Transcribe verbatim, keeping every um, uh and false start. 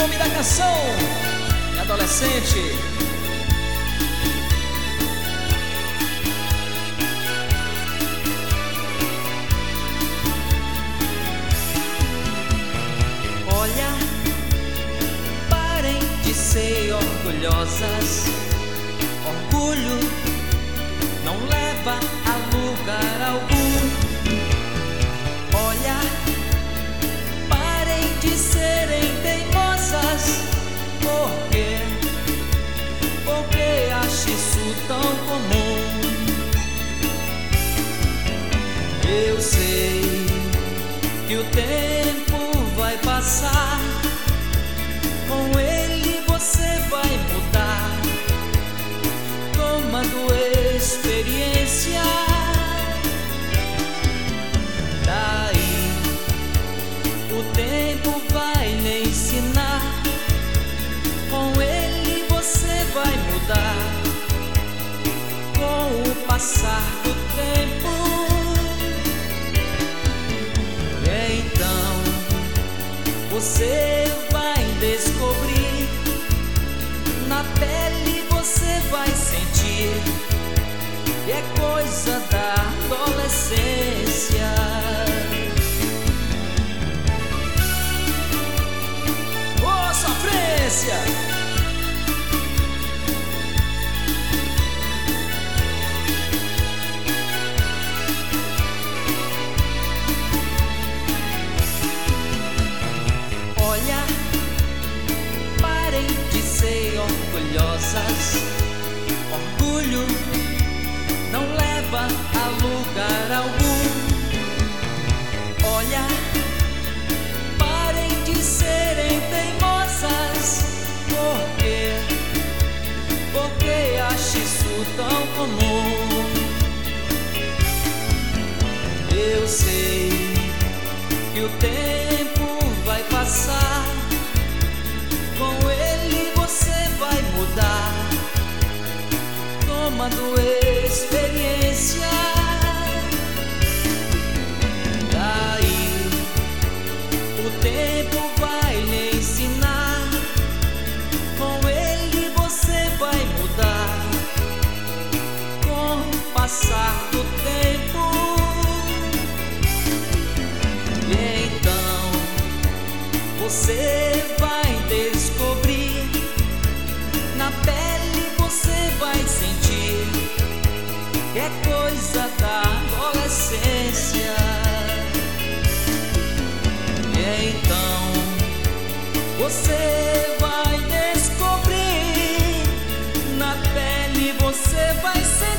nome da canção é Adolescente. Olha, parem de ser orgulhosas. Orgulho não leva a lugar algum. Olha, parem de serem teimosas. Por quê? Porque acho isso tão comum. Eu sei que o tempo vai passar, com ele você vai mudar, tomando experiência. Daí o tempo vai lhe ensinar, com ele você vai mudar, com o passar do tempo. Então você vai descobrir, na pele você vai sentir, e é coisa da adolescência. Ô, sofrência! Olha, parem de ser orgulhosas. Orgulho não leva a lugar algum. Olha, parem de serem teimosas. Por quê? Porque acho isso tão comum. Eu sei que o tempo vai passar, com ele você vai mudar, tomando experiência. Daí o tempo vai lhe ensinar, com ele você vai mudar, com o passar do tempo. E então você vai descobrir, na pele você vai sentir, que é coisa da adolescência. E então você vai descobrir, na pele você vai sentir,